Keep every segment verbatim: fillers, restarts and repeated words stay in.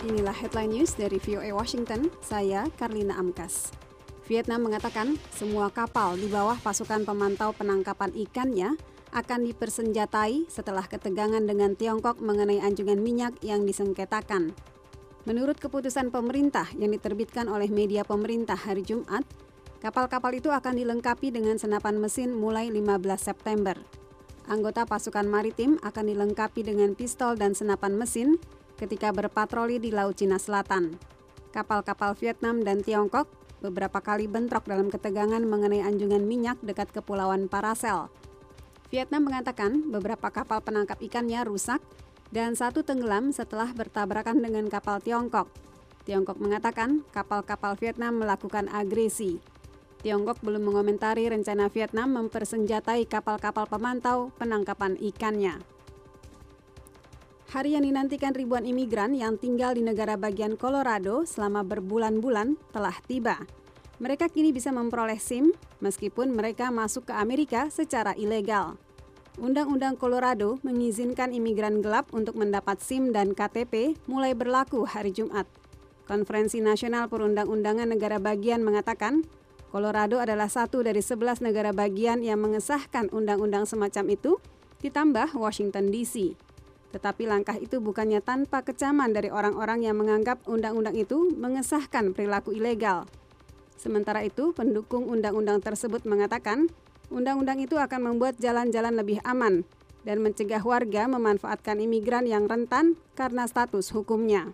Inilah headline news dari V O A Washington, saya Karlina Amkas. Vietnam mengatakan semua kapal di bawah pasukan pemantau penangkapan ikannya akan dipersenjatai setelah ketegangan dengan Tiongkok mengenai anjungan minyak yang disengketakan. Menurut keputusan pemerintah yang diterbitkan oleh media pemerintah hari Jumat, kapal-kapal itu akan dilengkapi dengan senapan mesin mulai lima belas September. Anggota pasukan maritim akan dilengkapi dengan pistol dan senapan mesin ketika berpatroli di Laut Cina Selatan. Kapal-kapal Vietnam dan Tiongkok beberapa kali bentrok dalam ketegangan mengenai anjungan minyak dekat Kepulauan Paracel. Vietnam mengatakan beberapa kapal penangkap ikannya rusak dan satu tenggelam setelah bertabrakan dengan kapal Tiongkok. Tiongkok mengatakan kapal-kapal Vietnam melakukan agresi. Tiongkok belum mengomentari rencana Vietnam mempersenjatai kapal-kapal pemantau penangkapan ikannya. Hari yang dinantikan ribuan imigran yang tinggal di negara bagian Colorado selama berbulan-bulan telah tiba. Mereka kini bisa memperoleh SIM meskipun mereka masuk ke Amerika secara ilegal. Undang-undang Colorado mengizinkan imigran gelap untuk mendapat SIM dan K T P mulai berlaku hari Jumat. Konferensi Nasional Perundang-undangan Negara Bagian mengatakan Colorado adalah satu dari sebelas negara bagian yang mengesahkan undang-undang semacam itu, ditambah Washington D C. Tetapi langkah itu bukannya tanpa kecaman dari orang-orang yang menganggap undang-undang itu mengesahkan perilaku ilegal. Sementara itu, pendukung undang-undang tersebut mengatakan, undang-undang itu akan membuat jalan-jalan lebih aman dan mencegah warga memanfaatkan imigran yang rentan karena status hukumnya.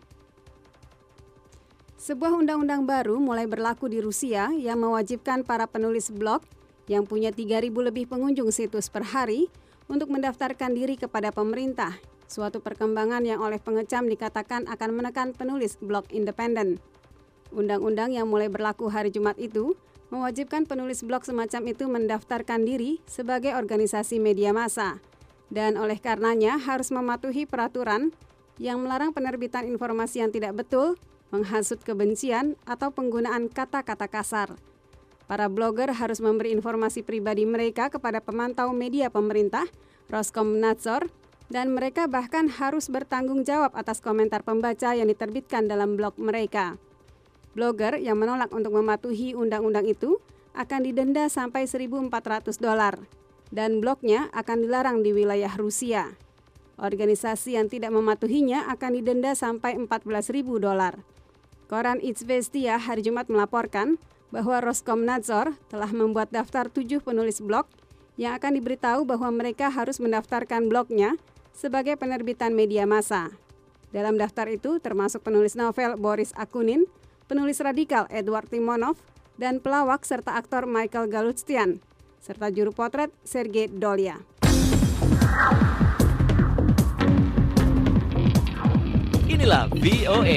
Sebuah undang-undang baru mulai berlaku di Rusia yang mewajibkan para penulis blog yang punya tiga ribu lebih pengunjung situs per hari untuk mendaftarkan diri kepada pemerintah, suatu perkembangan yang oleh pengecam dikatakan akan menekan penulis blog independen. Undang-undang yang mulai berlaku hari Jumat itu mewajibkan penulis blog semacam itu mendaftarkan diri sebagai organisasi media massa dan oleh karenanya harus mematuhi peraturan yang melarang penerbitan informasi yang tidak betul, menghasut kebencian, atau penggunaan kata-kata kasar. Para blogger harus memberi informasi pribadi mereka kepada pemantau media pemerintah, Roskomnadzor, dan mereka bahkan harus bertanggung jawab atas komentar pembaca yang diterbitkan dalam blog mereka. Blogger yang menolak untuk mematuhi undang-undang itu akan didenda sampai seribu empat ratus dolar, dan blognya akan dilarang di wilayah Rusia. Organisasi yang tidak mematuhinya akan didenda sampai empat belas ribu dolar. Koran Izvestia hari Jumat melaporkan bahwa Roskomnadzor telah membuat daftar tujuh penulis blog yang akan diberitahu bahwa mereka harus mendaftarkan blognya sebagai penerbitan media massa. Dalam daftar itu termasuk penulis novel Boris Akunin, penulis radikal Edward Timonov, dan pelawak serta aktor Michael Galustyan, serta juru potret Sergei Dolya. Inilah V O A.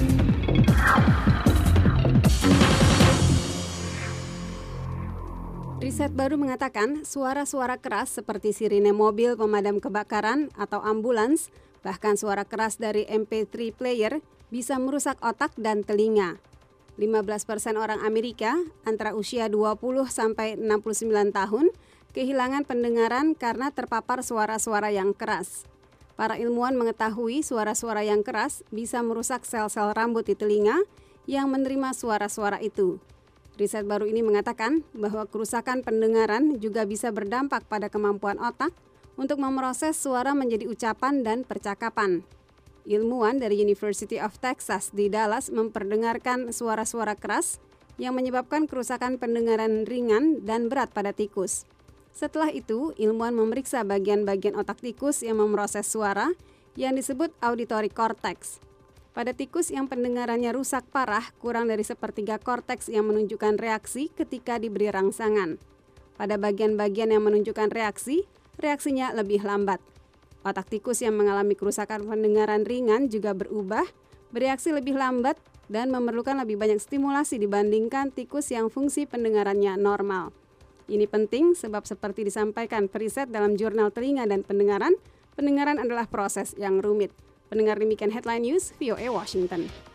Riset baru mengatakan suara-suara keras seperti sirine mobil pemadam kebakaran atau ambulans, bahkan suara keras dari M P tiga player bisa merusak otak dan telinga. lima belas persen orang Amerika antara usia dua puluh sampai enam puluh sembilan tahun kehilangan pendengaran karena terpapar suara-suara yang keras. Para ilmuwan mengetahui suara-suara yang keras bisa merusak sel-sel rambut di telinga yang menerima suara-suara itu. Riset baru ini mengatakan bahwa kerusakan pendengaran juga bisa berdampak pada kemampuan otak untuk memproses suara menjadi ucapan dan percakapan. Ilmuwan dari University of Texas di Dallas memperdengarkan suara-suara keras yang menyebabkan kerusakan pendengaran ringan dan berat pada tikus. Setelah itu, ilmuwan memeriksa bagian-bagian otak tikus yang memproses suara yang disebut auditory cortex. Pada tikus yang pendengarannya rusak parah, kurang dari sepertiga korteks yang menunjukkan reaksi ketika diberi rangsangan. Pada bagian-bagian yang menunjukkan reaksi, reaksinya lebih lambat. Otak tikus yang mengalami kerusakan pendengaran ringan juga berubah, bereaksi lebih lambat, dan memerlukan lebih banyak stimulasi dibandingkan tikus yang fungsi pendengarannya normal. Ini penting sebab seperti disampaikan periset dalam jurnal telinga dan pendengaran, pendengaran adalah proses yang rumit. Pendengar demikian headline news V O A Washington.